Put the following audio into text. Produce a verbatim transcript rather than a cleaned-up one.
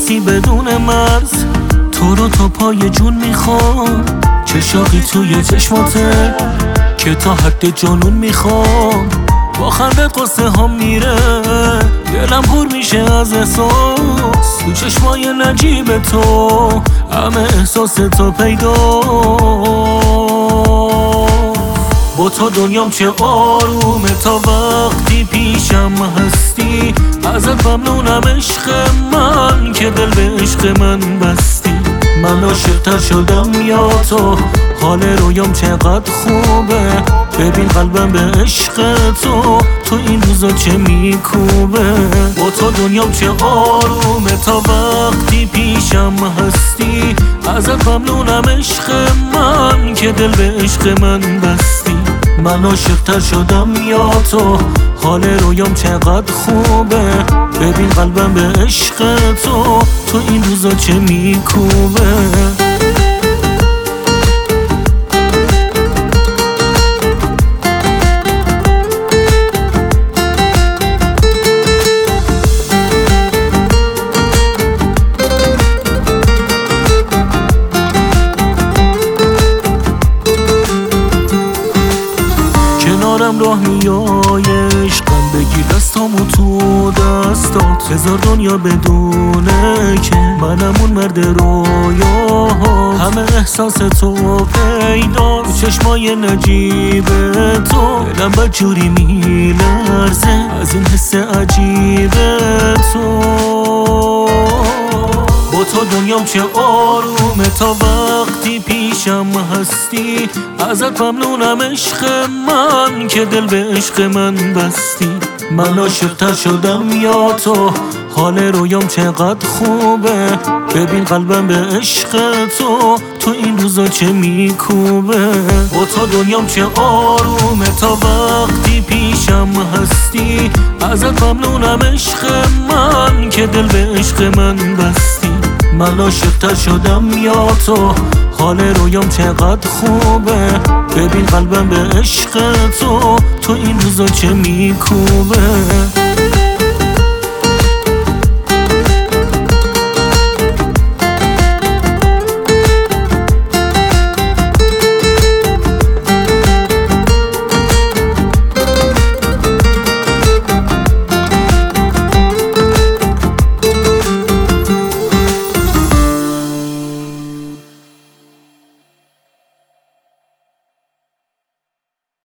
احساسی بدون مرز، تو رو تا پای جون میخوام، چه شاقی توی چشماته که تا حد جنون میخوام. با خندت قصه هم میره، دلم پر میشه از احساس، تو چشمای نجیب تو همه احساس تو پیدا. با تو دنیام چه آرومه تا وقتی پیشم هستی، ازت ممنونم عشق من که دل به عشق من بستی. من عاشق‌تر شدم یا تو، حال رویام چقدر خوبه، ببین قلبم به عشق تو تو این روزا چه میکوبه. با تو دنیام چه آرومه تا وقتی پیشم هستی، ازت ممنونم عشق من که دل به عشق من بستی. من عاشق‌تر شدم یا تو، حال رویام چقدر خوبه، ببین قلبم به عشق تو تو این روزا چه میکوبه. کنارم راه میای عشقم، بگیر دستامو تو دستات، هزار دنیا بدونه که منم اون مرد رویاها. همه احساس تو پیدا چشمای نجیب تو، دلم بدجوری میلرزه از این حس عجیب تو. با تو دنیام چه آرومه تا وقتی پیشم هستی، ازت ممنونم عشق من که دل به عشق من بستی. من عاشق‌تر شدم یا تو، حال رویام چقدر خوبه، ببین قلبم به عشق تو تو این روزا چه میکوبه. با تو دنیام چه آرومه تا وقتی پیشم هستی، ازت ممنونم عشق من که دل به عشق من بستی. من عاشق‌تر شدم یا تو، حال رویام چقدر خوبه، ببین قلبم به عشق تو تو این روزا چه میکوبه.